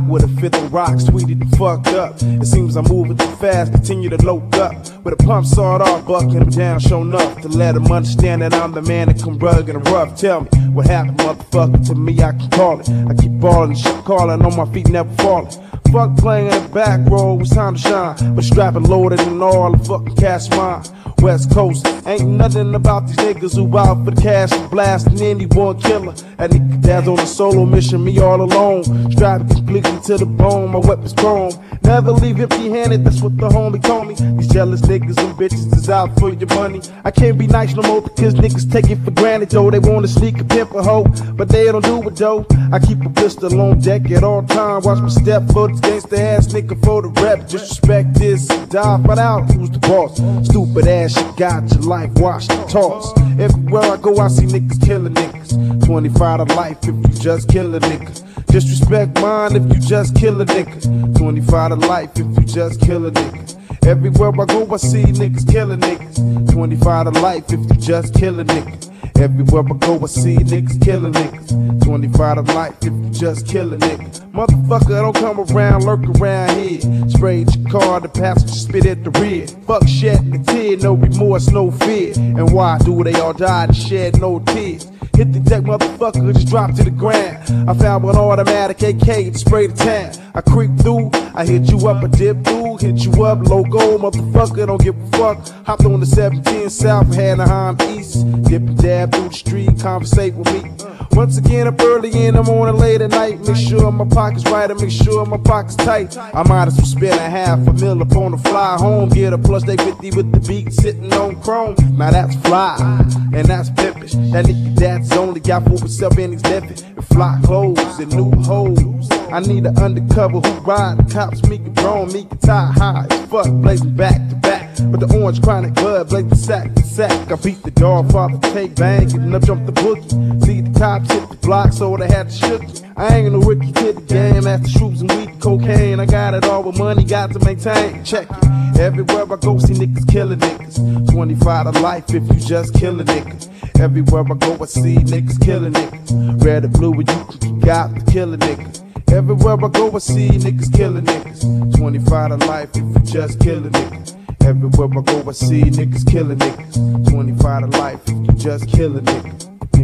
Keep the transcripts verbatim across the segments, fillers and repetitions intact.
with a fifth of rocks, tweeted and fucked up. It seems I'm moving too fast, continue to load up. With a pump sawed off, bucking him down, show enough to let him understand that I'm the man that come rugged and rough. Tell me what happened, motherfucker, to me I can call it. I keep balling, shit calling, on my feet never falling. Fuck playing in the back row, it's time to shine. But strapping loaded and all the fucking cash mine. West Coast, ain't nothing about these niggas who out for the cash and blasting anyone killer. That nigga dad's on a solo mission, me all alone. Strapped completely to the bone, my weapon's chrome. Never leave empty handed, that's what the homie told me. These jealous niggas and bitches is out for your money. I can't be nice no more because niggas take it for granted, though. They wanna sneak a pimp a hoe, but they don't do it though. I keep a pistol on deck at all time. Watch my step for this gangsta ass nigga for the rep. Disrespect this, die, find out who's the boss. Stupid ass shit got your life washed and tossed. Everywhere I go I see niggas killing niggas. twenty-five to life if you just kill a nigga. Disrespect mine if you just kill a nigga. twenty-five to life if you just kill a nigga. Everywhere I go I see niggas killing niggas. twenty-five to life if you just kill a nigga. Everywhere I go I see niggas killing niggas. twenty-five to life if you just kill a nigga. Motherfucker don't come around, lurk around here. Sprayed your car, the passenger spit at the rear. Fuck shedding a tear, no remorse, no fear. And why do they all die and shed no tears? Hit the deck, motherfucker, just drop to the ground. I found one automatic A K to spray the town. I creep through, I hit you up, I dip through, hit you up, logo, motherfucker, don't give a fuck. Hopped on the seventeen South, Anaheim East. Dip and dab through the street, conversate with me. Once again, up early in the morning, late at night. Make sure my pocket's right, and make sure my pocket's tight. I might as well spend a half a mil up on the fly home. Get a plus they fifty with the beat sitting on chrome. Now that's fly, and that's pimpish. That nigga dad's only got for himself and he's living. And fly clothes and new hoes. I need an undercover who ride the cops, me get drawn, me get tie high as fuck, blazing back to back. But the orange chronic blood, blazing sack to sack. I beat the dog, father, take bang, getting up, jump the boogie. See the cops hit the block, so they had to shook me. I ain't no rookie to the game, after shoots and weed, cocaine. I got it all with money, got to maintain. Check it. Everywhere I go, see niggas killing niggas. twenty-five to life if you just kill a nigga. Everywhere I go, I see niggas killing niggas. Red or blue, you can kick out to kill a nigga. Everywhere I go, I see niggas killing niggas. twenty-five to life if you just kill a nigga. Everywhere I go, I see niggas killing niggas. twenty-five to life if you just kill a nigga.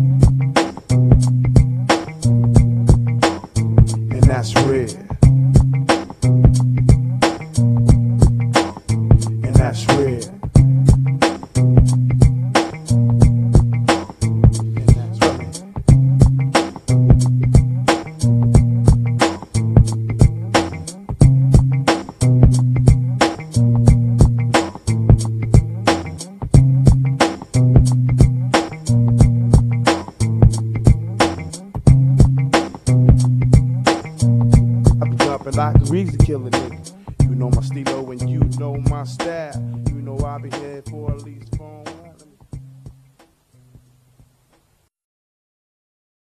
And that's real. And that's real. Like a reason to kill a nigga. You know my stilo and you know my style. You know I be here for at least phone.